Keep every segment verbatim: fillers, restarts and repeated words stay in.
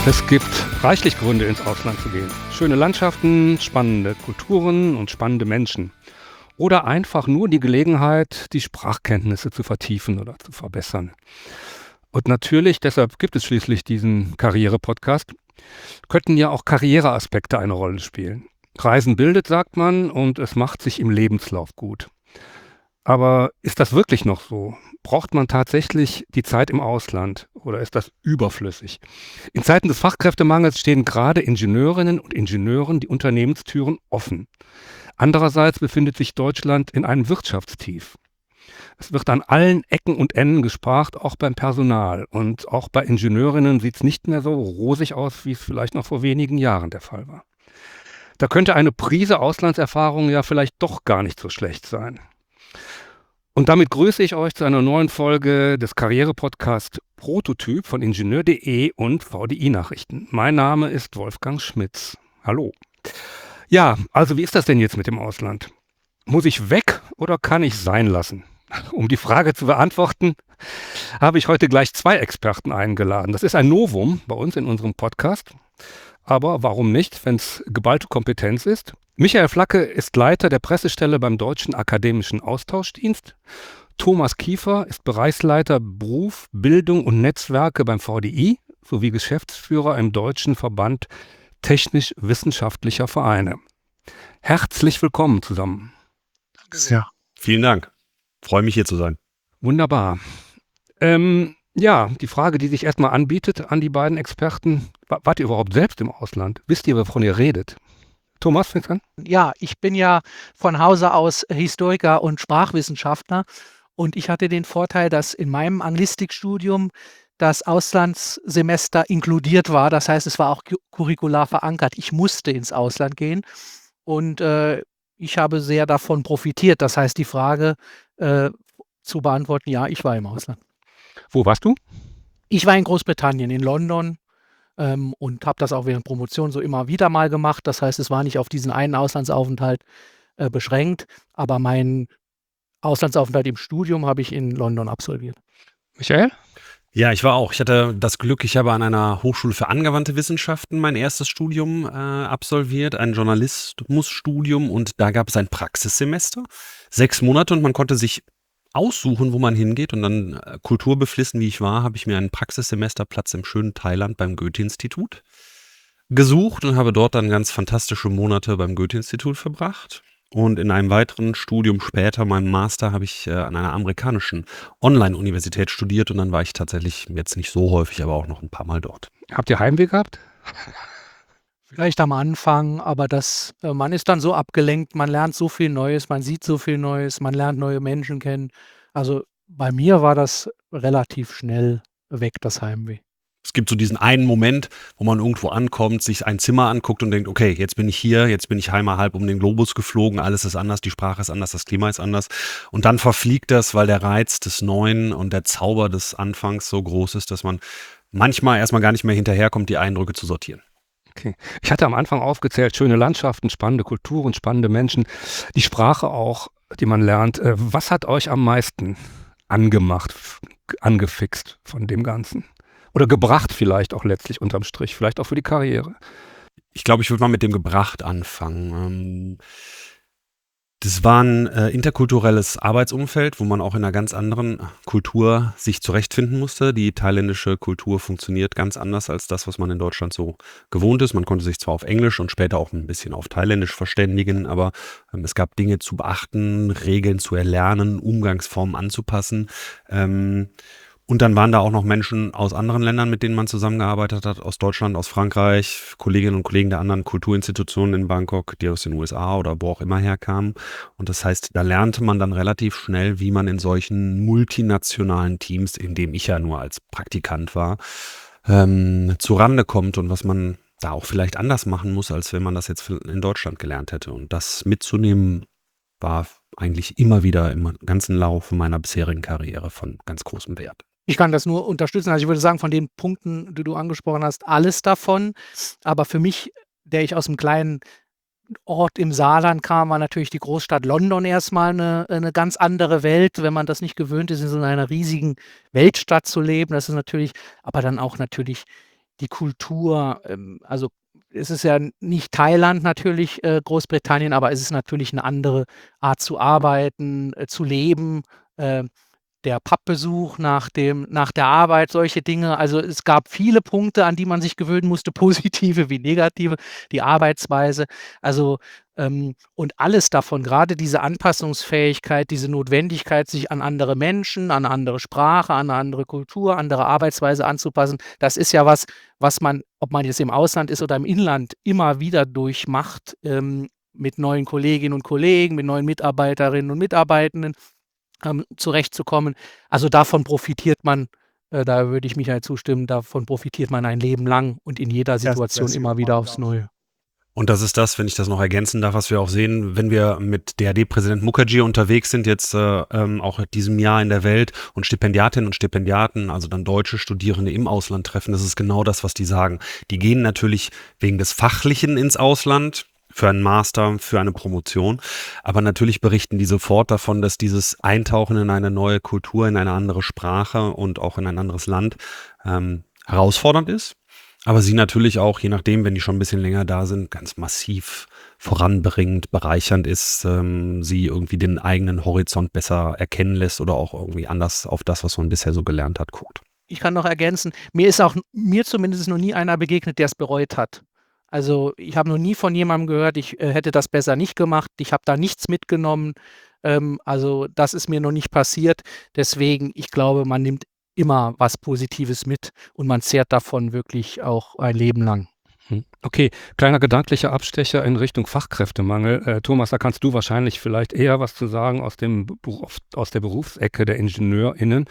Es gibt reichlich Gründe, ins Ausland zu gehen. Schöne Landschaften, spannende Kulturen und spannende Menschen. Oder einfach nur die Gelegenheit, die Sprachkenntnisse zu vertiefen oder zu verbessern. Und natürlich, deshalb gibt es schließlich diesen Karriere-Podcast, könnten ja auch Karriereaspekte eine Rolle spielen. Reisen bildet, sagt man, und es macht sich im Lebenslauf gut. Aber ist das wirklich noch so? Braucht man tatsächlich die Zeit im Ausland oder ist das überflüssig? In Zeiten des Fachkräftemangels stehen gerade Ingenieurinnen und Ingenieuren die Unternehmenstüren offen. Andererseits befindet sich Deutschland in einem Wirtschaftstief. Es wird an allen Ecken und Enden gespart, auch beim Personal. Und auch bei Ingenieurinnen sieht es nicht mehr so rosig aus, wie es vielleicht noch vor wenigen Jahren der Fall war. Da könnte eine Prise Auslandserfahrung ja vielleicht doch gar nicht so schlecht sein. Und damit grüße ich euch zu einer neuen Folge des Karriere-Podcasts Prototyp von Ingenieur punkt de und V D I-Nachrichten. Mein Name ist Wolfgang Schmitz. Hallo. Ja, also wie ist das denn jetzt mit dem Ausland? Muss ich weg oder kann ich sein lassen? Um die Frage zu beantworten, habe ich heute gleich zwei Experten eingeladen. Das ist ein Novum bei uns in unserem Podcast. Aber warum nicht, wenn es geballte Kompetenz ist? Michael Flacke ist Leiter der Pressestelle beim Deutschen Akademischen Austauschdienst. Thomas Kiefer ist Bereichsleiter Beruf, Bildung und Netzwerke beim V D I sowie Geschäftsführer im Deutschen Verband Technisch-Wissenschaftlicher Vereine. Herzlich willkommen zusammen. Danke sehr. Vielen Dank. Freue mich, hier zu sein. Wunderbar. Ähm, ja, die Frage, die sich erstmal anbietet an die beiden Experten, wa- wart ihr überhaupt selbst im Ausland? Wisst ihr, wovon ihr redet? Thomas, fängst an? Ja, ich bin ja von Hause aus Historiker und Sprachwissenschaftler und ich hatte den Vorteil, dass in meinem Anglistikstudium das Auslandssemester inkludiert war. Das heißt, es war auch cu- curricular verankert. Ich musste ins Ausland gehen und äh, ich habe sehr davon profitiert. Das heißt, die Frage äh, zu beantworten, ja, ich war im Ausland. Wo warst du? Ich war in Großbritannien, in London. Ähm, und habe das auch während Promotion so immer wieder mal gemacht. Das heißt, es war nicht auf diesen einen Auslandsaufenthalt äh, beschränkt, aber meinen Auslandsaufenthalt im Studium habe ich in London absolviert. Michael? Ja, ich war auch. Ich hatte das Glück, ich habe an einer Hochschule für angewandte Wissenschaften mein erstes Studium äh, absolviert, ein Journalismusstudium, und da gab es ein Praxissemester, sechs Monate, und man konnte sich aussuchen, wo man hingeht, und dann äh, kulturbeflissen, wie ich war, habe ich mir einen Praxissemesterplatz im schönen Thailand beim Goethe-Institut gesucht und habe dort dann ganz fantastische Monate beim Goethe-Institut verbracht. Und in einem weiteren Studium später, meinem Master, habe ich äh, an einer amerikanischen Online-Universität studiert, und dann war ich tatsächlich jetzt nicht so häufig, aber auch noch ein paar Mal dort. Habt ihr Heimweh gehabt? Vielleicht am Anfang, aber das, äh, man ist dann so abgelenkt, man lernt so viel Neues, man sieht so viel Neues, man lernt neue Menschen kennen. Also bei mir war das relativ schnell weg, das Heimweh. Es gibt so diesen einen Moment, wo man irgendwo ankommt, sich ein Zimmer anguckt und denkt, okay, jetzt bin ich hier, jetzt bin ich einmal halb um den Globus geflogen, alles ist anders, die Sprache ist anders, das Klima ist anders. Und dann verfliegt das, weil der Reiz des Neuen und der Zauber des Anfangs so groß ist, dass man manchmal erstmal gar nicht mehr hinterherkommt, die Eindrücke zu sortieren. Okay. Ich hatte am Anfang aufgezählt, schöne Landschaften, spannende Kulturen, spannende Menschen, die Sprache auch, die man lernt. Äh, Was hat euch am meisten angemacht, f- angefixt von dem Ganzen? Oder gebracht vielleicht auch letztlich unterm Strich, vielleicht auch für die Karriere? Ich glaube, ich würde mal mit dem gebracht anfangen. Ähm, Das war ein äh, interkulturelles Arbeitsumfeld, wo man auch in einer ganz anderen Kultur sich zurechtfinden musste. Die thailändische Kultur funktioniert ganz anders als das, was man in Deutschland so gewohnt ist. Man konnte sich zwar auf Englisch und später auch ein bisschen auf Thailändisch verständigen, aber ähm, es gab Dinge zu beachten, Regeln zu erlernen, Umgangsformen anzupassen. Ähm, Und dann waren da auch noch Menschen aus anderen Ländern, mit denen man zusammengearbeitet hat, aus Deutschland, aus Frankreich, Kolleginnen und Kollegen der anderen Kulturinstitutionen in Bangkok, die aus den U S A oder wo auch immer herkamen. Und das heißt, da lernte man dann relativ schnell, wie man in solchen multinationalen Teams, in dem ich ja nur als Praktikant war, ähm, zurande kommt und was man da auch vielleicht anders machen muss, als wenn man das jetzt in Deutschland gelernt hätte. Und das mitzunehmen war eigentlich immer wieder im ganzen Laufe meiner bisherigen Karriere von ganz großem Wert. Ich kann das nur unterstützen. Also ich würde sagen, von den Punkten, die du angesprochen hast, alles davon. Aber für mich, der ich aus einem kleinen Ort im Saarland kam, war natürlich die Großstadt London erstmal eine, eine ganz andere Welt, wenn man das nicht gewöhnt ist, in so einer riesigen Weltstadt zu leben. Das ist natürlich, aber dann auch natürlich die Kultur, ähm, also es ist ja nicht Thailand natürlich, äh, Großbritannien, aber es ist natürlich eine andere Art zu arbeiten, äh, zu leben, äh, der Pappbesuch nach dem nach der Arbeit, solche Dinge. Also, es gab viele Punkte, an die man sich gewöhnen musste, positive wie negative, die Arbeitsweise. Also, ähm, und alles davon, gerade diese Anpassungsfähigkeit, diese Notwendigkeit, sich an andere Menschen, an 'ne andere Sprache, an 'ne andere Kultur, andere Arbeitsweise anzupassen, das ist ja was, was man, ob man jetzt im Ausland ist oder im Inland, immer wieder durchmacht, ähm, mit neuen Kolleginnen und Kollegen, mit neuen Mitarbeiterinnen und Mitarbeitenden, ähm, zurechtzukommen. Also, davon profitiert man, äh, da würde ich Michael zustimmen, davon profitiert man ein Leben lang und in jeder Das Situation das immer wieder aufs Neue. Und das ist das, wenn ich das noch ergänzen darf, was wir auch sehen, wenn wir mit D H D-Präsident Mukherjee unterwegs sind, jetzt äh, ähm, auch in diesem Jahr in der Welt und Stipendiatinnen und Stipendiaten, also dann deutsche Studierende im Ausland treffen, das ist genau das, was die sagen. Die gehen natürlich wegen des Fachlichen ins Ausland, für einen Master, für eine Promotion, aber natürlich berichten die sofort davon, dass dieses Eintauchen in eine neue Kultur, in eine andere Sprache und auch in ein anderes Land ähm, herausfordernd ist. Aber sie natürlich auch, je nachdem, wenn die schon ein bisschen länger da sind, ganz massiv voranbringend, bereichernd ist, ähm, sie irgendwie den eigenen Horizont besser erkennen lässt oder auch irgendwie anders auf das, was man bisher so gelernt hat, guckt. Ich kann noch ergänzen, mir ist auch mir zumindest noch nie einer begegnet, der es bereut hat. Also, ich habe noch nie von jemandem gehört, ich, äh, hätte das besser nicht gemacht, ich habe da nichts mitgenommen. Ähm, also, das ist mir noch nicht passiert. Deswegen, ich glaube, man nimmt immer was Positives mit und man zehrt davon wirklich auch ein Leben lang. Hm. Okay, kleiner gedanklicher Abstecher in Richtung Fachkräftemangel. Äh, Thomas, da kannst du wahrscheinlich vielleicht eher was zu sagen aus dem Beruf, aus der Berufsecke der IngenieurInnen.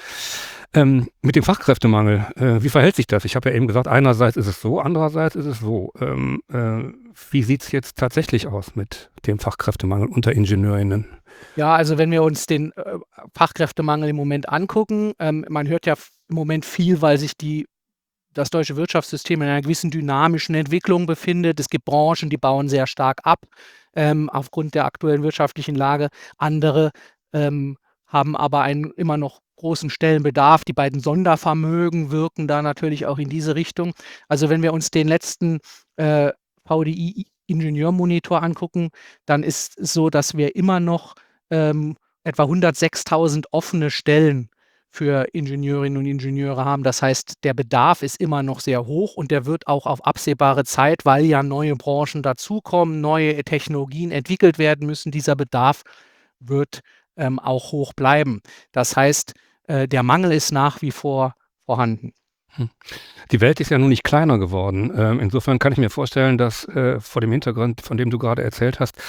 Ähm, mit dem Fachkräftemangel, äh, wie verhält sich das? Ich habe ja eben gesagt, einerseits ist es so, andererseits ist es so. Ähm, äh, wie sieht es jetzt tatsächlich aus mit dem Fachkräftemangel unter IngenieurInnen? Ja, also wenn wir uns den äh, Fachkräftemangel im Moment angucken, ähm, man hört ja f- im Moment viel, weil sich die, das deutsche Wirtschaftssystem in einer gewissen dynamischen Entwicklung befindet. Es gibt Branchen, die bauen sehr stark ab ähm, aufgrund der aktuellen wirtschaftlichen Lage. Andere ähm, haben aber einen immer noch großen Stellenbedarf. Die beiden Sondervermögen wirken da natürlich auch in diese Richtung. Also wenn wir uns den letzten äh, V D I-Ingenieurmonitor angucken, dann ist es so, dass wir immer noch ähm, etwa hundertsechstausend offene Stellen für Ingenieurinnen und Ingenieure haben. Das heißt, der Bedarf ist immer noch sehr hoch und der wird auch auf absehbare Zeit, weil ja neue Branchen dazukommen, neue Technologien entwickelt werden müssen, dieser Bedarf wird ähm, auch hoch bleiben. Das heißt, äh, der Mangel ist nach wie vor vorhanden. Hm. Die Welt ist ja nun nicht kleiner geworden. Ähm, insofern kann ich mir vorstellen, dass äh, vor dem Hintergrund, von dem du gerade erzählt hast,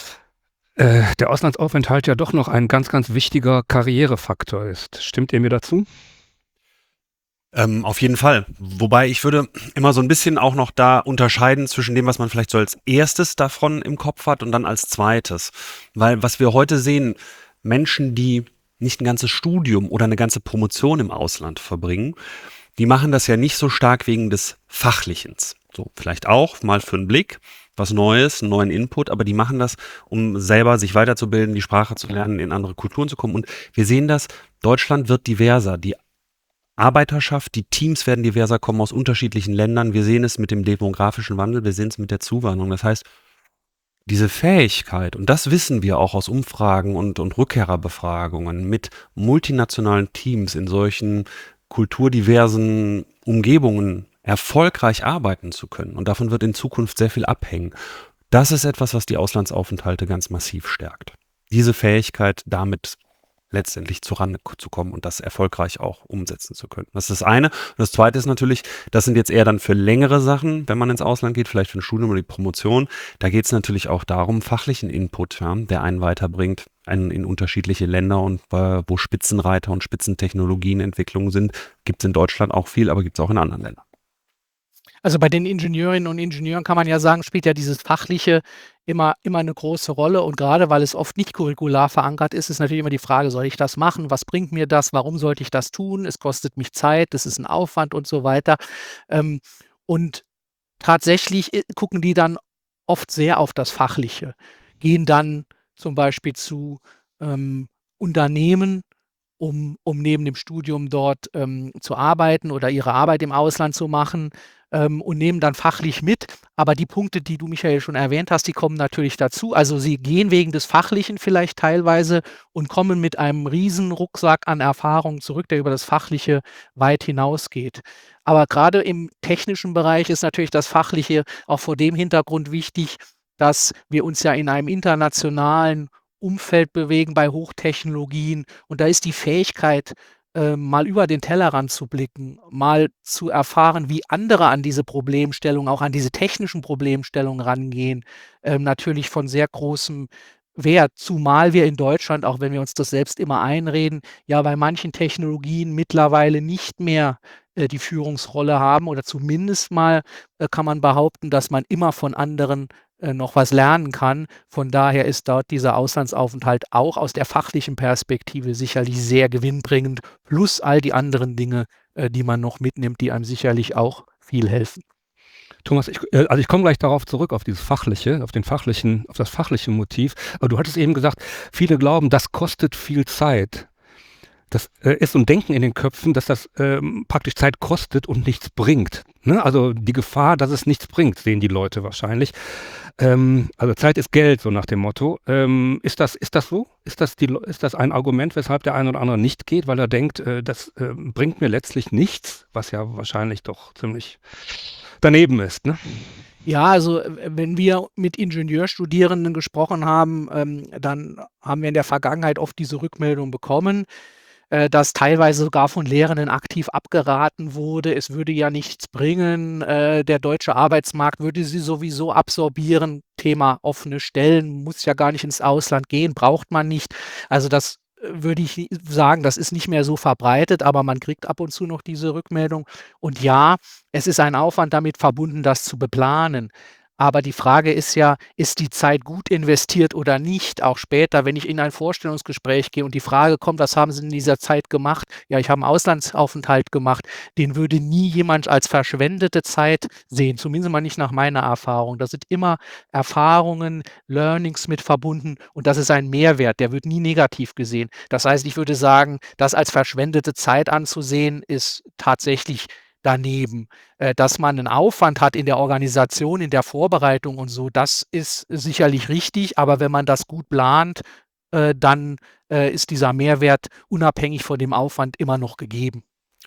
äh, der Auslandsaufenthalt ja doch noch ein ganz, ganz wichtiger Karrierefaktor ist. Stimmt ihr mir dazu? Ähm, auf jeden Fall. Wobei ich würde immer so ein bisschen auch noch da unterscheiden zwischen dem, was man vielleicht so als erstes davon im Kopf hat und dann als zweites. Weil was wir heute sehen, Menschen, die nicht ein ganzes Studium oder eine ganze Promotion im Ausland verbringen, die machen das ja nicht so stark wegen des Fachlichens. So, vielleicht auch mal für einen Blick, was Neues, einen neuen Input, aber die machen das, um selber sich weiterzubilden, die Sprache zu lernen, in andere Kulturen zu kommen. Und wir sehen das, Deutschland wird diverser. Die Arbeiterschaft, die Teams werden diverser, kommen aus unterschiedlichen Ländern. Wir sehen es mit dem demografischen Wandel, wir sehen es mit der Zuwanderung. Das heißt, diese Fähigkeit, und das wissen wir auch aus Umfragen und, und Rückkehrerbefragungen, mit multinationalen Teams in solchen kulturdiversen Umgebungen erfolgreich arbeiten zu können. Und davon wird in Zukunft sehr viel abhängen. Das ist etwas, was die Auslandsaufenthalte ganz massiv stärkt. Diese Fähigkeit, damit letztendlich zurande zu kommen und das erfolgreich auch umsetzen zu können. Das ist das eine. Und das zweite ist natürlich, das sind jetzt eher dann für längere Sachen, wenn man ins Ausland geht, vielleicht für ein Studium oder die Promotion. Da geht es natürlich auch darum, fachlichen Input, ja, der einen weiterbringt einen in unterschiedliche Länder und äh, wo Spitzenreiter und Spitzentechnologien Entwicklungen sind, gibt es in Deutschland auch viel, aber gibt es auch in anderen Ländern. Also bei den Ingenieurinnen und Ingenieuren kann man ja sagen, spielt ja dieses Fachliche immer, immer eine große Rolle. Und gerade weil es oft nicht curricular verankert ist, ist natürlich immer die Frage, soll ich das machen? Was bringt mir das? Warum sollte ich das tun? Es kostet mich Zeit, das ist ein Aufwand und so weiter. Ähm, und tatsächlich äh, gucken die dann oft sehr auf das Fachliche, gehen dann zum Beispiel zu ähm, Unternehmen, um, um neben dem Studium dort ähm, zu arbeiten oder ihre Arbeit im Ausland zu machen. ähm, und nehmen dann fachlich mit. Aber die Punkte, die du, Michael, schon erwähnt hast, die kommen natürlich dazu. Also sie gehen wegen des Fachlichen vielleicht teilweise und kommen mit einem riesen Rucksack an Erfahrung zurück, der über das Fachliche weit hinausgeht. Aber gerade im technischen Bereich ist natürlich das Fachliche auch vor dem Hintergrund wichtig, dass wir uns ja in einem internationalen Umfeld bewegen bei Hochtechnologien. Und da ist die Fähigkeit, äh, mal über den Tellerrand zu blicken, mal zu erfahren, wie andere an diese Problemstellung, auch an diese technischen Problemstellungen rangehen, ähm, natürlich von sehr großem Wert. Zumal wir in Deutschland, auch wenn wir uns das selbst immer einreden, ja bei manchen Technologien mittlerweile nicht mehr äh, die Führungsrolle haben oder zumindest mal äh, kann man behaupten, dass man immer von anderen äh, noch was lernen kann. Von daher ist dort dieser Auslandsaufenthalt auch aus der fachlichen Perspektive sicherlich sehr gewinnbringend, plus all die anderen Dinge, äh, die man noch mitnimmt, die einem sicherlich auch viel helfen. Thomas, ich, äh, also ich komme gleich darauf zurück, auf dieses fachliche, auf den fachlichen, auf das fachliche Motiv. Aber du hattest eben gesagt, viele glauben, das kostet viel Zeit. Das äh, ist so ein Denken in den Köpfen, dass das ähm, praktisch Zeit kostet und nichts bringt. Ne? Also die Gefahr, dass es nichts bringt, sehen die Leute wahrscheinlich. Ähm, also Zeit ist Geld, so nach dem Motto. Ähm, ist das, ist das so? Ist das, die, ist das ein Argument, weshalb der eine oder andere nicht geht, weil er denkt, äh, das äh, bringt mir letztlich nichts, was ja wahrscheinlich doch ziemlich daneben ist, ne? Ja, also äh, wenn wir mit Ingenieurstudierenden gesprochen haben, ähm, dann haben wir in der Vergangenheit oft diese Rückmeldung bekommen, äh, dass teilweise sogar von Lehrenden aktiv abgeraten wurde, es würde ja nichts bringen, äh, der deutsche Arbeitsmarkt würde sie sowieso absorbieren. Thema offene Stellen, muss ja gar nicht ins Ausland gehen, braucht man nicht. Also das äh, würde ich ni- sagen, das ist nicht mehr so verbreitet, aber man kriegt ab und zu noch diese Rückmeldung. Und ja, es ist ein Aufwand damit verbunden, das zu beplanen. Aber die Frage ist ja, ist die Zeit gut investiert oder nicht? Auch später, wenn ich in ein Vorstellungsgespräch gehe und die Frage kommt, was haben Sie in dieser Zeit gemacht? Ja, ich habe einen Auslandsaufenthalt gemacht. Den würde nie jemand als verschwendete Zeit sehen, zumindest mal nicht nach meiner Erfahrung. Da sind immer Erfahrungen, Learnings mit verbunden und das ist ein Mehrwert, der wird nie negativ gesehen. Das heißt, ich würde sagen, das als verschwendete Zeit anzusehen, ist tatsächlich daneben. Äh, dass man einen Aufwand hat in der Organisation, in der Vorbereitung und so, das ist sicherlich richtig, aber wenn man das gut plant, äh, dann äh, ist dieser Mehrwert unabhängig von dem Aufwand immer noch gegeben.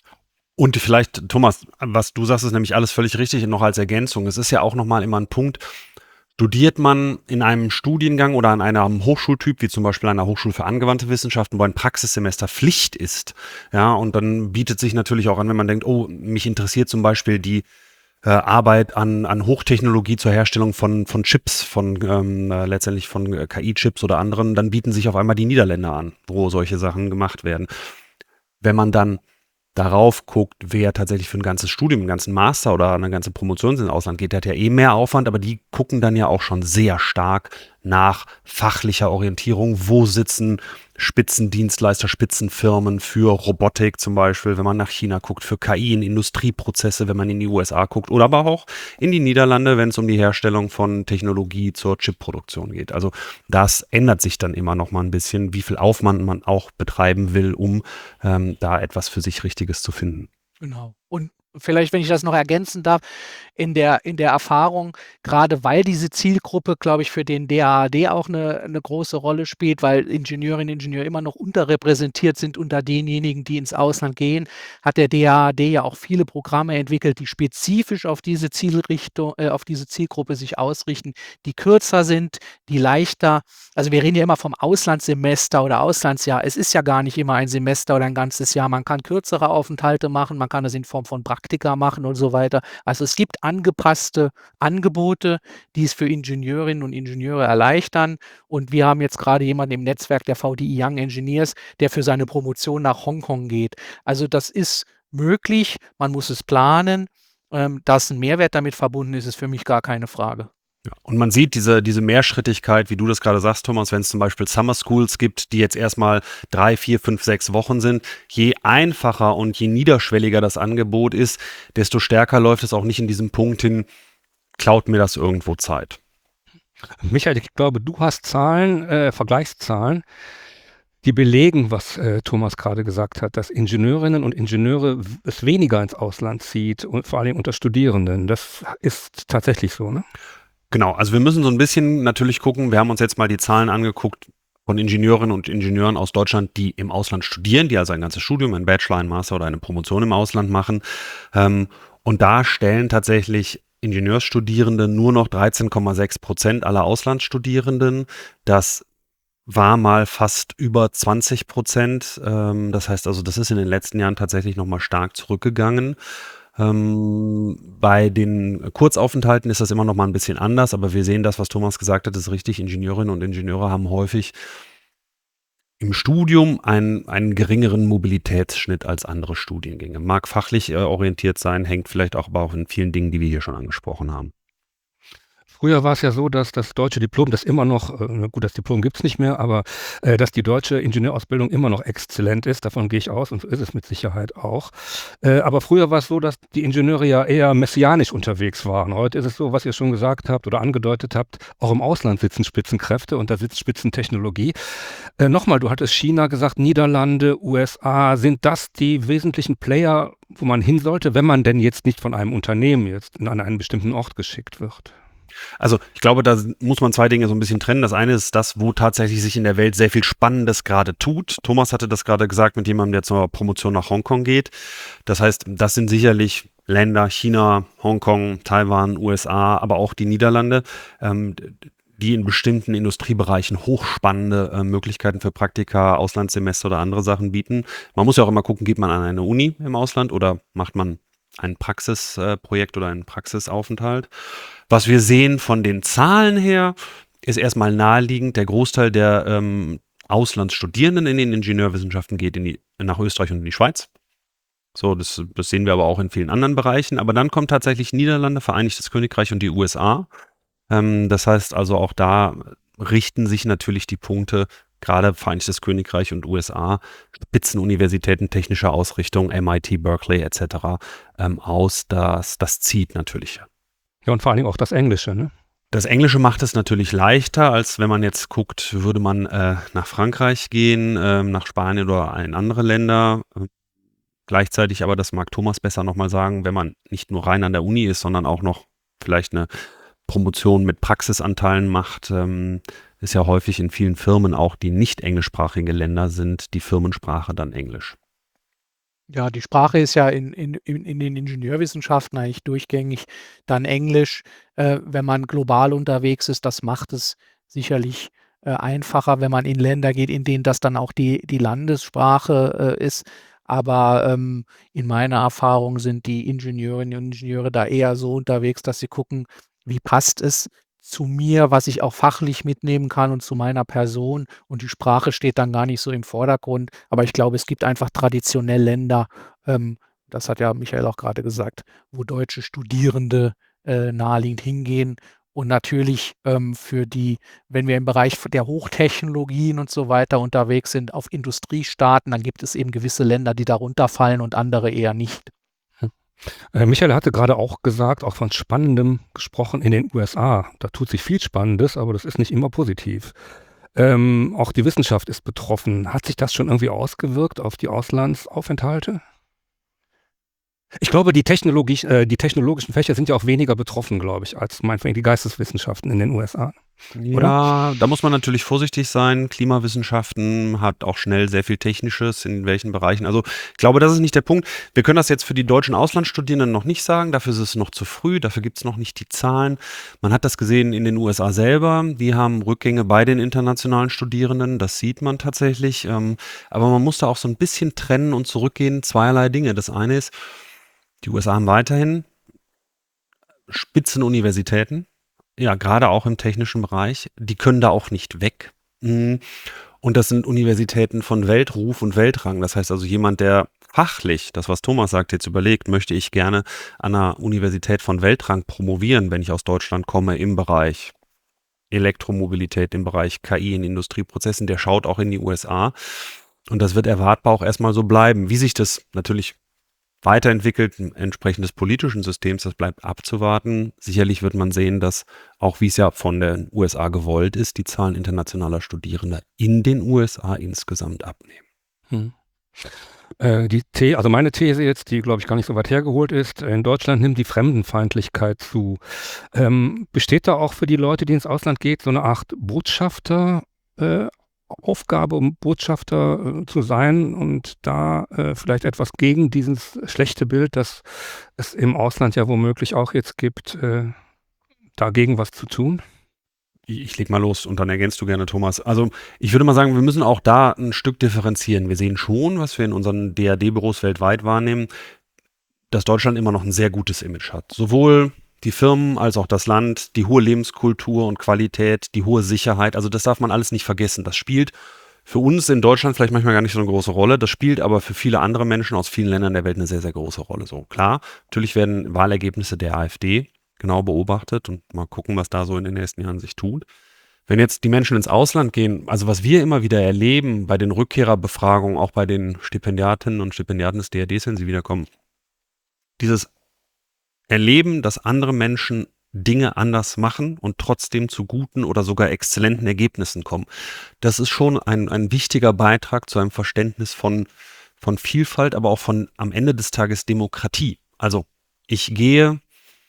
Und vielleicht, Thomas, was du sagst, ist nämlich alles völlig richtig und noch als Ergänzung. Es ist ja auch nochmal immer ein Punkt, studiert man in einem Studiengang oder an einem Hochschultyp, wie zum Beispiel einer Hochschule für angewandte Wissenschaften, wo ein Praxissemester Pflicht ist, ja, und dann bietet sich natürlich auch an, wenn man denkt, oh, mich interessiert zum Beispiel die äh, Arbeit an, an Hochtechnologie zur Herstellung von, von Chips, von ähm, äh, letztendlich von äh, K I-Chips oder anderen, dann bieten sich auf einmal die Niederländer an, wo solche Sachen gemacht werden. Wenn man dann darauf guckt, wer tatsächlich für ein ganzes Studium, einen ganzen Master oder eine ganze Promotion ins Ausland geht, der hat ja eh mehr Aufwand, aber die gucken dann ja auch schon sehr stark nach fachlicher Orientierung. Wo sitzen Spitzendienstleister, Spitzenfirmen für Robotik zum Beispiel, wenn man nach China guckt, für K I in Industrieprozesse, wenn man in die U S A guckt oder aber auch in die Niederlande, wenn es um die Herstellung von Technologie zur Chipproduktion geht. Also das ändert sich dann immer noch mal ein bisschen, wie viel Aufwand man auch betreiben will, um ähm, da etwas für sich Richtiges zu finden. Genau. Und vielleicht, wenn ich das noch ergänzen darf, in der, in der Erfahrung, gerade weil diese Zielgruppe, glaube ich, für den D A A D auch eine, eine große Rolle spielt, weil Ingenieurinnen und Ingenieure immer noch unterrepräsentiert sind unter denjenigen, die ins Ausland gehen, hat der D A A D ja auch viele Programme entwickelt, die spezifisch auf diese Zielrichtung, äh, auf diese Zielgruppe sich ausrichten, die kürzer sind, die leichter, also wir reden ja immer vom Auslandssemester oder Auslandsjahr. Es ist ja gar nicht immer ein Semester oder ein ganzes Jahr. Man kann kürzere Aufenthalte machen, man kann das in Form von Praktika machen und so weiter. Also es gibt angepasste Angebote, die es für Ingenieurinnen und Ingenieure erleichtern. Und wir haben jetzt gerade jemanden im Netzwerk der V D I Young Engineers, der für seine Promotion nach Hongkong geht. Also das ist möglich, man muss es planen. Ähm, dass ein Mehrwert damit verbunden ist, ist für mich gar keine Frage. Ja, und man sieht diese, diese Mehrschrittigkeit, wie du das gerade sagst, Thomas, wenn es zum Beispiel Summer Schools gibt, die jetzt erstmal drei, vier, fünf, sechs Wochen sind. Je einfacher und je niederschwelliger das Angebot ist, desto stärker läuft es auch nicht in diesem Punkt hin, klaut mir das irgendwo Zeit. Michael, ich glaube, du hast Zahlen, äh, Vergleichszahlen, die belegen, was äh, Thomas gerade gesagt hat, dass Ingenieurinnen und Ingenieure w- es weniger ins Ausland zieht und vor allem unter Studierenden. Das ist tatsächlich so, ne? Genau, also wir müssen so ein bisschen natürlich gucken, wir haben uns jetzt mal die Zahlen angeguckt von Ingenieurinnen und Ingenieuren aus Deutschland, die im Ausland studieren, die also ein ganzes Studium, ein Bachelor, ein Master oder eine Promotion im Ausland machen. Ähm, und da stellen tatsächlich Ingenieursstudierende nur noch dreizehn Komma sechs Prozent aller Auslandsstudierenden. Das war mal fast über zwanzig Prozent. Ähm, das heißt also, das ist in den letzten Jahren tatsächlich nochmal stark zurückgegangen. Ähm, bei den Kurzaufenthalten ist das immer noch mal ein bisschen anders, aber wir sehen das, was Thomas gesagt hat, ist richtig. Ingenieurinnen und Ingenieure haben häufig im Studium einen, einen geringeren Mobilitätsschnitt als andere Studiengänge. Mag fachlich äh, orientiert sein, hängt vielleicht auch aber auch in vielen Dingen, die wir hier schon angesprochen haben. Früher war es ja so, dass das deutsche Diplom, das immer noch, äh, gut, das Diplom gibt's nicht mehr, aber äh, dass die deutsche Ingenieurausbildung immer noch exzellent ist, davon gehe ich aus und so ist es mit Sicherheit auch. Äh, aber früher war es so, dass die Ingenieure ja eher messianisch unterwegs waren. Heute ist es so, was ihr schon gesagt habt oder angedeutet habt, auch im Ausland sitzen Spitzenkräfte und da sitzt Spitzentechnologie. Äh, nochmal, du hattest China gesagt, Niederlande, U S A, sind das die wesentlichen Player, wo man hin sollte, wenn man denn jetzt nicht von einem Unternehmen jetzt an einen bestimmten Ort geschickt wird? Also ich glaube, da muss man zwei Dinge so ein bisschen trennen. Das eine ist das, wo tatsächlich sich in der Welt sehr viel Spannendes gerade tut. Thomas hatte das gerade gesagt mit jemandem, der zur Promotion nach Hongkong geht. Das heißt, das sind sicherlich Länder, China, Hongkong, Taiwan, U S A, aber auch die Niederlande, ähm, die in bestimmten Industriebereichen hochspannende äh, Möglichkeiten für Praktika, Auslandssemester oder andere Sachen bieten. Man muss ja auch immer gucken, geht man an eine Uni im Ausland oder macht man ein Praxisprojekt äh, oder einen Praxisaufenthalt. Was wir sehen von den Zahlen her, ist erstmal naheliegend, der Großteil der ähm, Auslandsstudierenden in den Ingenieurwissenschaften geht in die, nach Österreich und in die Schweiz. So, das, das sehen wir aber auch in vielen anderen Bereichen. Aber dann kommen tatsächlich Niederlande, Vereinigtes Königreich und die U S A. Ähm, das heißt also, auch da richten sich natürlich die Punkte, gerade Vereinigtes Königreich und U S A, Spitzenuniversitäten technischer Ausrichtung, M I T, Berkeley et cetera, ähm, aus. Das, das zieht natürlich. Ja, und vor allen Dingen auch das Englische, ne? Das Englische macht es natürlich leichter, als wenn man jetzt guckt, würde man äh, nach Frankreich gehen, äh, nach Spanien oder in andere Länder. Äh, gleichzeitig aber, das mag Thomas besser nochmal sagen, wenn man nicht nur rein an der Uni ist, sondern auch noch vielleicht eine Promotion mit Praxisanteilen macht, ähm, ist ja häufig in vielen Firmen auch, die nicht englischsprachige Länder sind, die Firmensprache dann Englisch. Ja, die Sprache ist ja in in in in den Ingenieurwissenschaften eigentlich durchgängig dann Englisch. Äh, wenn man global unterwegs ist, das macht es sicherlich, äh, einfacher, wenn man in Länder geht, in denen das dann auch die die Landessprache, äh, ist. Aber, ähm, in meiner Erfahrung sind die Ingenieurinnen und Ingenieure da eher so unterwegs, dass sie gucken: „Wie passt es zu mir, was ich auch fachlich mitnehmen kann und zu meiner Person?“ Und die Sprache steht dann gar nicht so im Vordergrund. Aber ich glaube, es gibt einfach traditionell Länder, ähm, das hat ja Michael auch gerade gesagt, wo deutsche Studierende, äh, naheliegend hingehen. Und natürlich, ähm, für die wenn wir im Bereich v der Hochtechnologien und so weiter unterwegs sind, auf Industriestaaten, dann gibt es eben gewisse Länder, die darunter fallen und andere eher nicht. Äh, Michael hatte gerade auch gesagt, auch von Spannendem gesprochen in den U S A. Da tut sich viel Spannendes, aber das ist nicht immer positiv. Ähm, auch die Wissenschaft ist betroffen. Hat sich das schon irgendwie ausgewirkt auf die Auslandsaufenthalte? Ich glaube, die Technologie, äh, die technologischen Fächer sind ja auch weniger betroffen, glaube ich, als meinetwegen die Geisteswissenschaften in den U S A. Oder? Ja, da muss man natürlich vorsichtig sein. Klimawissenschaften hat auch schnell sehr viel Technisches, in welchen Bereichen. Also ich glaube, das ist nicht der Punkt. Wir können das jetzt für die deutschen Auslandsstudierenden noch nicht sagen. Dafür ist es noch zu früh. Dafür gibt es noch nicht die Zahlen. Man hat das gesehen in den U S A selber. Die haben Rückgänge bei den internationalen Studierenden. Das sieht man tatsächlich. Ähm, aber man muss da auch so ein bisschen trennen und zurückgehen. Zweierlei Dinge. Das eine ist, die U S A haben weiterhin Spitzenuniversitäten. Ja, gerade auch im technischen Bereich. Die können da auch nicht weg. Mm. Und das sind Universitäten von Weltruf und Weltrang. Das heißt also jemand, der fachlich, das was Thomas sagt, jetzt überlegt, möchte ich gerne an einer Universität von Weltrang promovieren, wenn ich aus Deutschland komme, im Bereich Elektromobilität, im Bereich K I in Industrieprozessen, der schaut auch in die U S A. Und das wird erwartbar auch erstmal so bleiben. Wie sich das natürlich weiterentwickelt, ein entsprechendes politischen Systems, das bleibt abzuwarten. Sicherlich wird man sehen, dass, auch wie es ja von den U S A gewollt ist, die Zahlen internationaler Studierender in den U S A insgesamt abnehmen. Hm. Äh, die The also meine These jetzt, die glaube ich gar nicht so weit hergeholt ist, in Deutschland nimmt die Fremdenfeindlichkeit zu. Ähm, besteht da auch für die Leute, die ins Ausland geht, so eine Art Botschafter, äh, Aufgabe, um Botschafter äh, zu sein und da äh, vielleicht etwas gegen dieses schlechte Bild, das es im Ausland ja womöglich auch jetzt gibt, äh, dagegen was zu tun? Ich, ich leg mal los und dann ergänzt du gerne, Thomas. Also ich würde mal sagen, wir müssen auch da ein Stück differenzieren. Wir sehen schon, was wir in unseren D A D-Büros weltweit wahrnehmen, dass Deutschland immer noch ein sehr gutes Image hat. Sowohl die Firmen als auch das Land, die hohe Lebenskultur und Qualität, die hohe Sicherheit. Also das darf man alles nicht vergessen. Das spielt für uns in Deutschland vielleicht manchmal gar nicht so eine große Rolle. Das spielt aber für viele andere Menschen aus vielen Ländern der Welt eine sehr, sehr große Rolle. So klar, natürlich werden Wahlergebnisse der AfD genau beobachtet und mal gucken, was da so in den nächsten Jahren sich tut. Wenn jetzt die Menschen ins Ausland gehen, also was wir immer wieder erleben bei den Rückkehrerbefragungen, auch bei den Stipendiatinnen und Stipendiaten des D A Ds, wenn sie wiederkommen, dieses Erleben, dass andere Menschen Dinge anders machen und trotzdem zu guten oder sogar exzellenten Ergebnissen kommen. Das ist schon ein, ein wichtiger Beitrag zu einem Verständnis von, von Vielfalt, aber auch von am Ende des Tages Demokratie. Also ich gehe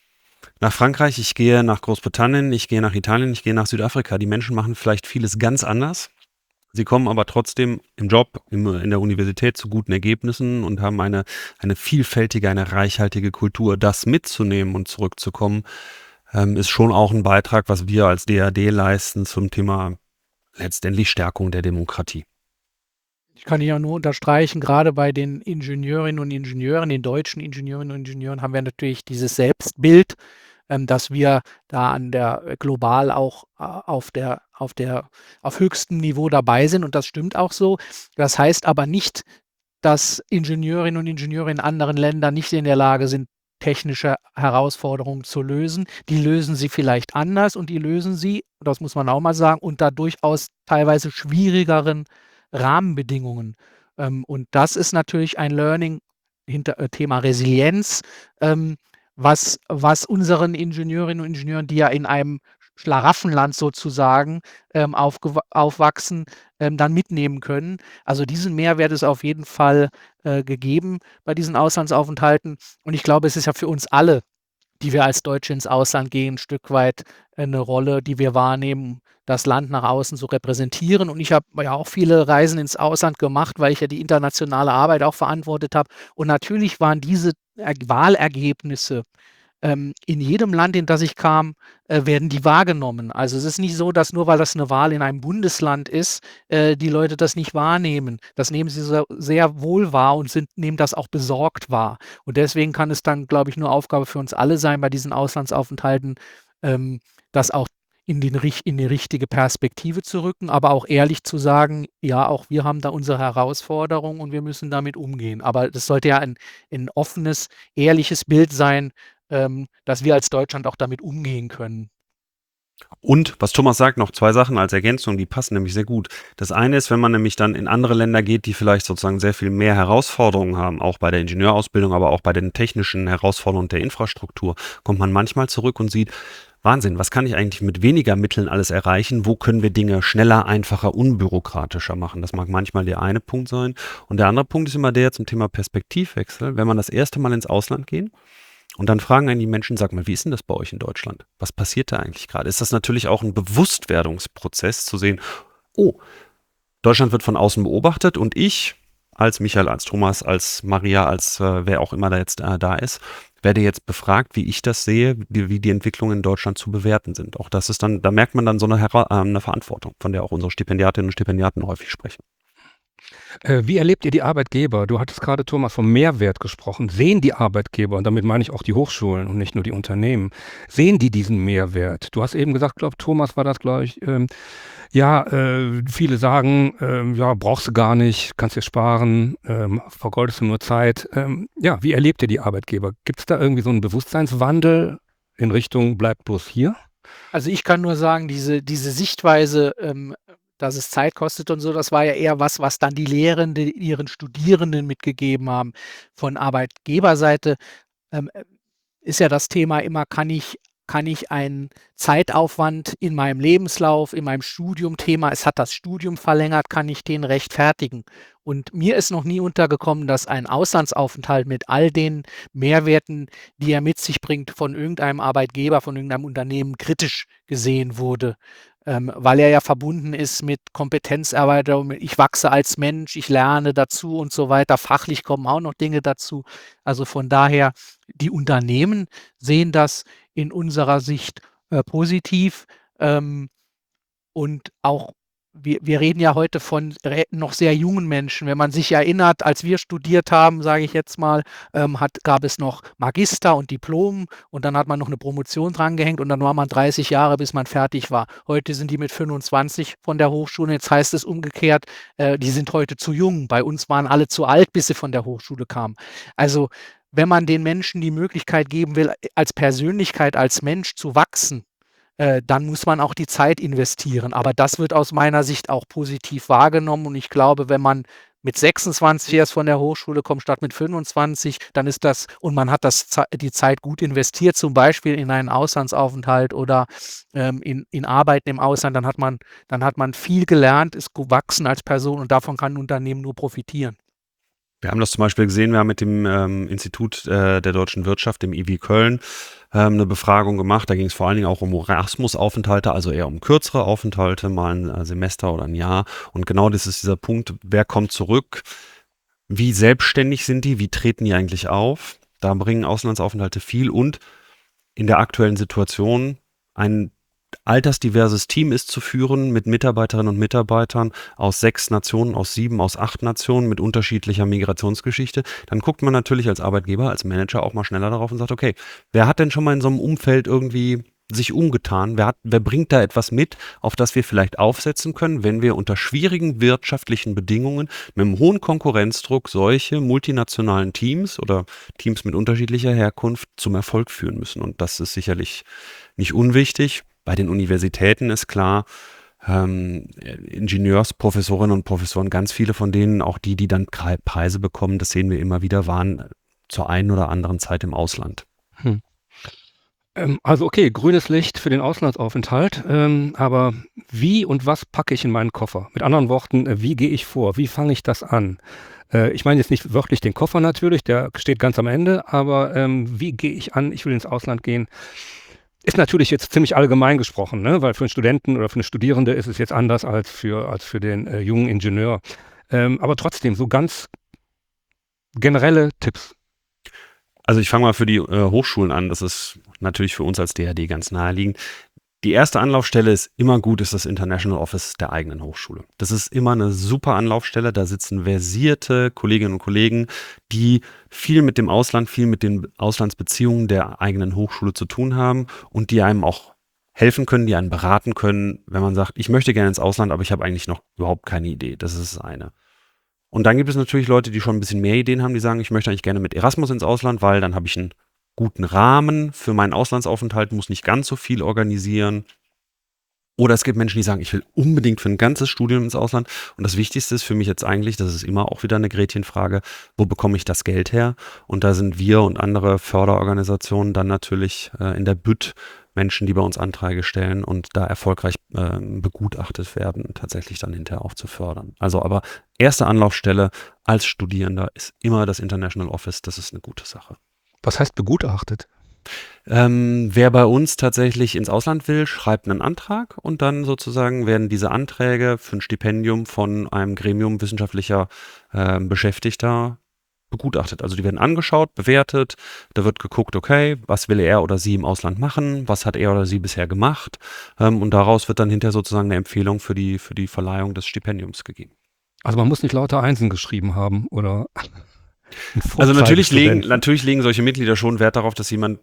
nach Frankreich, ich gehe nach Großbritannien, ich gehe nach Italien, ich gehe nach Südafrika. Die Menschen machen vielleicht vieles ganz anders. Sie kommen aber trotzdem im Job, im, in der Universität zu guten Ergebnissen und haben eine, eine vielfältige, eine reichhaltige Kultur. Das mitzunehmen und zurückzukommen, ähm, ist schon auch ein Beitrag, was wir als D A D leisten zum Thema letztendlich Stärkung der Demokratie. Ich kann ja nur unterstreichen, gerade bei den Ingenieurinnen und Ingenieuren, den deutschen Ingenieurinnen und Ingenieuren, haben wir natürlich dieses Selbstbild, ähm, dass wir da an der äh, global auch äh, auf der auf der auf höchstem Niveau dabei sind und das stimmt auch so. Das heißt aber nicht, dass Ingenieurinnen und Ingenieure in anderen Ländern nicht in der Lage sind, technische Herausforderungen zu lösen. Die lösen sie vielleicht anders und die lösen sie, das muss man auch mal sagen, unter durchaus teilweise schwierigeren Rahmenbedingungen. Ähm, und das ist natürlich ein Learning hinter äh, Thema Resilienz, ähm, was was unseren Ingenieurinnen und Ingenieuren, die ja in einem Schlaraffenland sozusagen, ähm, aufgewa aufwachsen, ähm, dann mitnehmen können. Also diesen Mehrwert ist auf jeden Fall, äh, gegeben bei diesen Auslandsaufenthalten. Und ich glaube, es ist ja für uns alle, die wir als Deutsche ins Ausland gehen, 'n Stück weit äh, 'ne Rolle, die wir wahrnehmen, das Land nach außen zu repräsentieren. Und ich habe ja auch viele Reisen ins Ausland gemacht, weil ich ja die internationale Arbeit auch verantwortet habe. Und natürlich waren diese Er Wahlergebnisse ähm, in jedem Land, in das ich kam, äh, werden die wahrgenommen. Also es ist nicht so, dass nur weil das eine Wahl in einem Bundesland ist, äh, die Leute das nicht wahrnehmen. Das nehmen sie so sehr wohl wahr und sind nehmen das auch besorgt wahr. Und deswegen kann es dann, glaube ich, nur Aufgabe für uns alle sein, bei diesen Auslandsaufenthalten, ähm, das auch in den rich in die richtige Perspektive zu rücken, aber auch ehrlich zu sagen: „Ja, auch wir haben da unsere Herausforderungen und wir müssen damit umgehen.“ Aber das sollte ja ein 'n offenes, ehrliches Bild sein, ähm, dass wir als Deutschland auch damit umgehen können. Und was Thomas sagt, noch zwei Sachen als Ergänzung, die passen nämlich sehr gut. Das eine ist, wenn man nämlich dann in andere Länder geht, die vielleicht sozusagen sehr viel mehr Herausforderungen haben, auch bei der Ingenieurausbildung, aber auch bei den technischen Herausforderungen der Infrastruktur, kommt man manchmal zurück und sieht, Wahnsinn, was kann ich eigentlich mit weniger Mitteln alles erreichen? Wo können wir Dinge schneller, einfacher, unbürokratischer machen? Das mag manchmal der eine Punkt sein. Und der andere Punkt ist immer der zum Thema Perspektivwechsel. Wenn man das erste Mal ins Ausland geht, und dann fragen einen die Menschen, sag mal, wie ist denn das bei euch in Deutschland? Was passiert da eigentlich gerade? Ist das natürlich auch ein Bewusstwerdungsprozess zu sehen, oh, Deutschland wird von außen beobachtet und ich als Michael, als Thomas, als Maria, als äh, wer auch immer da jetzt äh, da ist, werde jetzt befragt, wie ich das sehe, wie, wie die Entwicklungen in Deutschland zu bewerten sind. Auch das ist dann, da merkt man dann so eine, Hera- äh, eine Verantwortung, von der auch unsere Stipendiatinnen und Stipendiaten häufig sprechen. Äh, wie erlebt ihr die Arbeitgeber? Du hattest gerade, Thomas, vom Mehrwert gesprochen. Sehen die Arbeitgeber, und damit meine ich auch die Hochschulen und nicht nur die Unternehmen, sehen die diesen Mehrwert? Du hast eben gesagt, glaube Thomas war das, glaube ich, ähm, ja, äh, viele sagen, ähm, ja, brauchst du gar nicht, kannst dir sparen, ähm, vergeudest du nur Zeit. Ähm, ja, wie erlebt ihr die Arbeitgeber? Gibt es da irgendwie so einen Bewusstseinswandel in Richtung bleibt bloß hier? Also, ich kann nur sagen, diese diese Sichtweise, ähm, dass es Zeit kostet und so. Das war ja eher was, was dann die Lehrenden ihren Studierenden mitgegeben haben. Von Arbeitgeberseite ähm, äh, ist ja das Thema immer, kann ich kann ich einen Zeitaufwand in meinem Lebenslauf, in meinem Studium-Thema, es hat das Studium verlängert, kann ich den rechtfertigen? Und mir ist noch nie untergekommen, dass ein Auslandsaufenthalt mit all den Mehrwerten, die er mit sich bringt, von irgendeinem Arbeitgeber, von irgendeinem Unternehmen kritisch gesehen wurde, ähm, weil er ja verbunden ist mit Kompetenzerweiterung. Ich wachse als Mensch, ich lerne dazu und so weiter. Fachlich kommen auch noch Dinge dazu. Also von daher, die Unternehmen sehen das in unserer Sicht äh, positiv. Ähm, und auch, wir, wir reden ja heute von re- noch sehr jungen Menschen. Wenn man sich erinnert, als wir studiert haben, sage ich jetzt mal, ähm, hat, gab es noch Magister und Diplom und dann hat man noch eine Promotion drangehängt und dann war man dreißig Jahre, bis man fertig war. Heute sind die mit fünfundzwanzig von der Hochschule. Jetzt heißt es umgekehrt, äh, die sind heute zu jung. Bei uns waren alle zu alt, bis sie von der Hochschule kamen. Also wenn man den Menschen die Möglichkeit geben will, als Persönlichkeit, als Mensch zu wachsen, äh, dann muss man auch die Zeit investieren. Aber das wird aus meiner Sicht auch positiv wahrgenommen. Und ich glaube, wenn man mit sechsundzwanzig erst von der Hochschule kommt statt mit fünfundzwanzig, dann ist das, und man hat das, Ze- die Zeit gut investiert, zum Beispiel in einen Auslandsaufenthalt oder ähm, in, in Arbeiten im Ausland, dann hat man, dann hat man viel gelernt, ist gewachsen als Person und davon kann ein Unternehmen nur profitieren. Wir haben das zum Beispiel gesehen, wir haben mit dem ähm, Institut äh, der deutschen Wirtschaft, dem I W Köln, ähm, eine Befragung gemacht. Da ging es vor allen Dingen auch um Erasmus-Aufenthalte, also eher um kürzere Aufenthalte, mal ein äh, Semester oder ein Jahr. Und genau das ist dieser Punkt, wer kommt zurück, wie selbstständig sind die, wie treten die eigentlich auf? Da bringen Auslandsaufenthalte viel und in der aktuellen Situation ein altersdiverses Team ist zu führen mit Mitarbeiterinnen und Mitarbeitern aus sechs Nationen, aus sieben, aus acht Nationen mit unterschiedlicher Migrationsgeschichte, dann guckt man natürlich als Arbeitgeber, als Manager auch mal schneller darauf und sagt, okay, wer hat denn schon mal in so einem Umfeld irgendwie sich umgetan? Wer, hat, wer bringt da etwas mit, auf das wir vielleicht aufsetzen können, wenn wir unter schwierigen wirtschaftlichen Bedingungen mit einem hohen Konkurrenzdruck solche multinationalen Teams oder Teams mit unterschiedlicher Herkunft zum Erfolg führen müssen? Und das ist sicherlich nicht unwichtig. Bei den Universitäten ist klar, ähm, Ingenieursprofessorinnen und Professoren, ganz viele von denen, auch die, die dann Preise bekommen, das sehen wir immer wieder, waren zur einen oder anderen Zeit im Ausland. Hm. Ähm, also okay, grünes Licht für den Auslandsaufenthalt, ähm, aber wie und was packe ich in meinen Koffer? Mit anderen Worten, äh, wie gehe ich vor? Wie fange ich das an? Äh, ich meine jetzt nicht wörtlich den Koffer natürlich, der steht ganz am Ende, aber ähm, wie gehe ich an? Ich will ins Ausland gehen. Ist natürlich jetzt ziemlich allgemein gesprochen, ne? Weil für einen Studenten oder für eine Studierende ist es jetzt anders als für, als für den äh, jungen Ingenieur. Ähm, aber trotzdem, so ganz generelle Tipps. Also ich fange mal für die äh, Hochschulen an. Das ist natürlich für uns als D H D ganz naheliegend. Die erste Anlaufstelle ist immer gut, ist das International Office der eigenen Hochschule. Das ist immer eine super Anlaufstelle. Da sitzen versierte Kolleginnen und Kollegen, die viel mit dem Ausland, viel mit den Auslandsbeziehungen der eigenen Hochschule zu tun haben und die einem auch helfen können, die einen beraten können, wenn man sagt, ich möchte gerne ins Ausland, aber ich habe eigentlich noch überhaupt keine Idee. Das ist das eine. Und dann gibt es natürlich Leute, die schon ein bisschen mehr Ideen haben, die sagen, ich möchte eigentlich gerne mit Erasmus ins Ausland, weil dann habe ich einen guten Rahmen für meinen Auslandsaufenthalt, muss nicht ganz so viel organisieren. Oder es gibt Menschen, die sagen, ich will unbedingt für ein ganzes Studium ins Ausland. Und das Wichtigste ist für mich jetzt eigentlich, das ist immer auch wieder eine Gretchenfrage, wo bekomme ich das Geld her? Und da sind wir und andere Förderorganisationen dann natürlich äh, in der Bütt Menschen, die bei uns Anträge stellen und da erfolgreich äh, begutachtet werden, tatsächlich dann hinterher auch zu fördern. Also aber erste Anlaufstelle als Studierender ist immer das International Office, das ist eine gute Sache. Was heißt begutachtet? Ähm, wer bei uns tatsächlich ins Ausland will, schreibt einen Antrag und dann sozusagen werden diese Anträge für ein Stipendium von einem Gremium wissenschaftlicher äh, Beschäftigter begutachtet. Also die werden angeschaut, bewertet, da wird geguckt, okay, was will er oder sie im Ausland machen, was hat er oder sie bisher gemacht ähm, und daraus wird dann hinterher sozusagen eine Empfehlung für die, für die Verleihung des Stipendiums gegeben. Also man muss nicht lauter Einsen geschrieben haben oder... Also natürlich legen, natürlich legen solche Mitglieder schon Wert darauf, dass jemand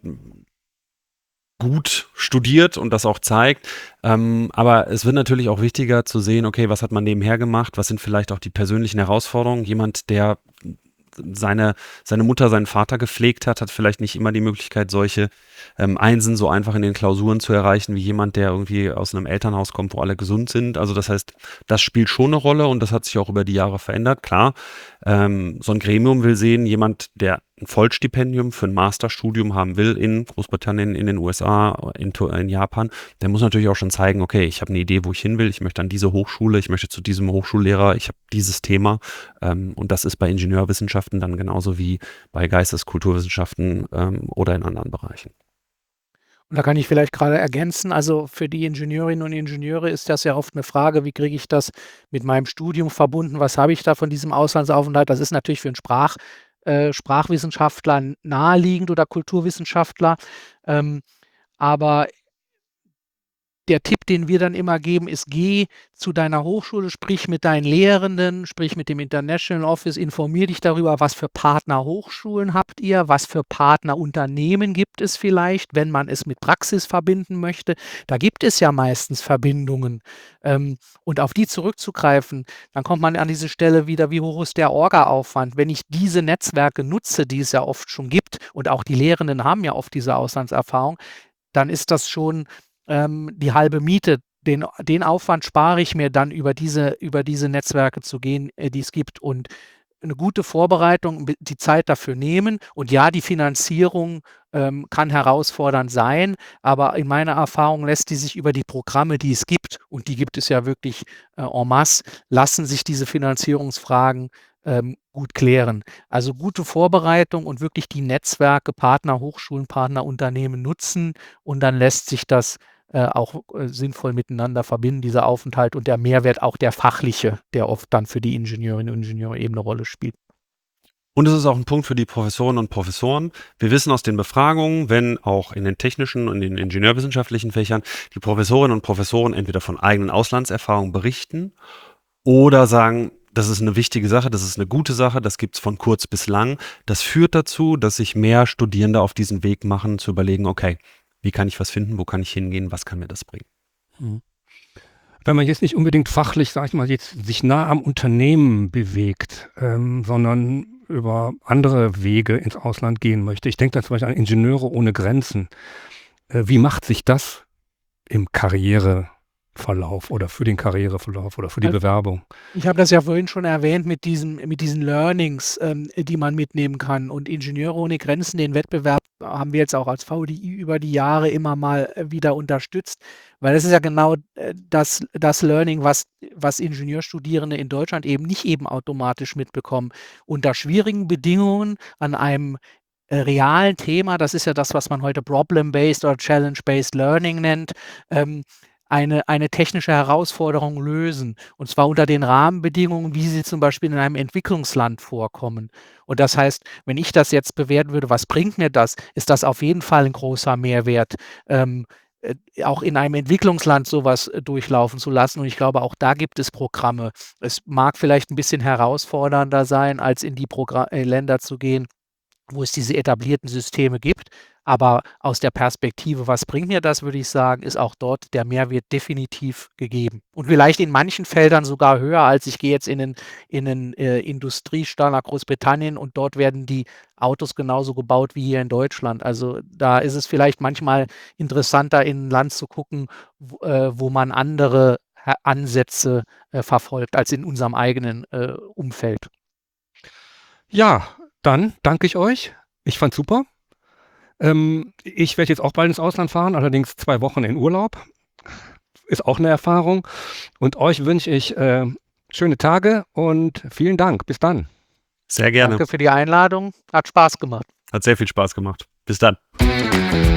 gut studiert und das auch zeigt. Ähm, aber es wird natürlich auch wichtiger zu sehen, okay, was hat man nebenher gemacht, was sind vielleicht auch die persönlichen Herausforderungen. Jemand, der seine, seine Mutter, seinen Vater gepflegt hat, hat vielleicht nicht immer die Möglichkeit, solche ähm, Einsen so einfach in den Klausuren zu erreichen, wie jemand, der irgendwie aus einem Elternhaus kommt, wo alle gesund sind. Also das heißt, das spielt schon eine Rolle und das hat sich auch über die Jahre verändert. Klar, ähm, so ein Gremium will sehen, jemand, der ein Vollstipendium für ein Masterstudium haben will in Großbritannien, in den U S A, in, in Japan, der muss natürlich auch schon zeigen, okay, ich habe eine Idee, wo ich hin will, ich möchte an diese Hochschule, ich möchte zu diesem Hochschullehrer, ich habe dieses Thema ähm, und das ist bei Ingenieurwissenschaften dann genauso wie bei Geisteskulturwissenschaften ähm, oder in anderen Bereichen. Und da kann ich vielleicht gerade ergänzen, also für die Ingenieurinnen und Ingenieure ist das ja oft eine Frage, wie kriege ich das mit meinem Studium verbunden? Was habe ich da von diesem Auslandsaufenthalt? Das ist natürlich für einen Sprach äh, Sprachwissenschaftler naheliegend oder Kulturwissenschaftler. Ähm, aber der Tipp, den wir dann immer geben, ist: Geh zu deiner Hochschule, sprich mit deinen Lehrenden, sprich mit dem International Office, informier dich darüber, was für Partnerhochschulen habt ihr, was für Partnerunternehmen gibt es vielleicht, wenn man es mit Praxis verbinden möchte. Da gibt es ja meistens Verbindungen. Ähm, und auf die zurückzugreifen, dann kommt man an diese Stelle wieder, wie hoch ist der Orga-Aufwand? Wenn ich diese Netzwerke nutze, die es ja oft schon gibt, und auch die Lehrenden haben ja oft diese Auslandserfahrung, dann ist das schon ähm, die halbe Miete. Den, den Aufwand spare ich mir dann, über diese, über diese Netzwerke zu gehen, äh, die es gibt. Und eine gute Vorbereitung, die Zeit dafür nehmen. Und ja, die Finanzierung ähm, kann herausfordernd sein, aber in meiner Erfahrung lässt die sich über die Programme, die es gibt, und die gibt es ja wirklich äh, en masse, lassen sich diese Finanzierungsfragen ähm, gut klären. Also gute Vorbereitung und wirklich die Netzwerke, Partner, Hochschulen, Partnerunternehmen nutzen, und dann lässt sich das äh, auch äh, sinnvoll miteinander verbinden, dieser Aufenthalt, und der Mehrwert, auch der fachliche, der oft dann für die Ingenieurinnen und Ingenieure eben eine Rolle spielt. Und es ist auch ein Punkt für die Professorinnen und Professoren. Wir wissen aus den Befragungen, wenn auch in den technischen und den ingenieurwissenschaftlichen Fächern die Professorinnen und Professoren entweder von eigenen Auslandserfahrungen berichten oder sagen, das ist eine wichtige Sache, das ist eine gute Sache, das gibt es von kurz bis lang. Das führt dazu, dass sich mehr Studierende auf diesen Weg machen, zu überlegen, okay, wie kann ich was finden, wo kann ich hingehen, was kann mir das bringen? Mhm. Wenn man jetzt nicht unbedingt fachlich, sag ich mal, jetzt sich nah am Unternehmen bewegt, ähm, sondern über andere Wege ins Ausland gehen möchte. Ich denke da zum Beispiel an Ingenieure ohne Grenzen. Äh, wie macht sich das im Karriereverlauf oder für den Karriereverlauf oder für die Also, Bewerbung? Ich habe das ja vorhin schon erwähnt mit diesen, mit diesen Learnings, ähm, die man mitnehmen kann. Und Ingenieure ohne Grenzen, den Wettbewerb haben wir jetzt auch als V D I über die Jahre immer mal äh, wieder unterstützt, weil das ist ja genau äh, das, das Learning, was, was Ingenieurstudierende in Deutschland eben nicht eben automatisch mitbekommen. Unter schwierigen Bedingungen an einem äh, realen Thema, das ist ja das, was man heute Problem-Based oder Challenge-Based Learning nennt, ähm, eine, eine technische Herausforderung lösen. Und zwar unter den Rahmenbedingungen, wie sie zum Beispiel in einem Entwicklungsland vorkommen. Und das heißt, wenn ich das jetzt bewerten würde, was bringt mir das, ist das auf jeden Fall ein großer Mehrwert, ähm, äh, auch in einem Entwicklungsland sowas äh, durchlaufen zu lassen. Und ich glaube, auch da gibt es Programme. Es mag vielleicht ein bisschen herausfordernder sein, als in die Progra äh, Länder zu gehen, wo es diese etablierten Systeme gibt. Aber aus der Perspektive, was bringt mir das, würde ich sagen, ist auch dort der Mehrwert definitiv gegeben. Und vielleicht in manchen Feldern sogar höher, als ich gehe jetzt in einen, in einen äh, Industriestaat nach Großbritannien und dort werden die Autos genauso gebaut wie hier in Deutschland. Also da ist es vielleicht manchmal interessanter, in ein Land zu gucken, wo, äh, wo man andere Ha- Ansätze äh, verfolgt, als in unserem eigenen äh, Umfeld. Ja, dann danke ich euch. Ich fand's super. Ähm, ich werde jetzt auch bald ins Ausland fahren, allerdings zwei Wochen in Urlaub. Ist auch eine Erfahrung. Und euch wünsche ich äh, schöne Tage und vielen Dank. Bis dann. Sehr gerne. Danke für die Einladung. Hat Spaß gemacht. Hat sehr viel Spaß gemacht. Bis dann.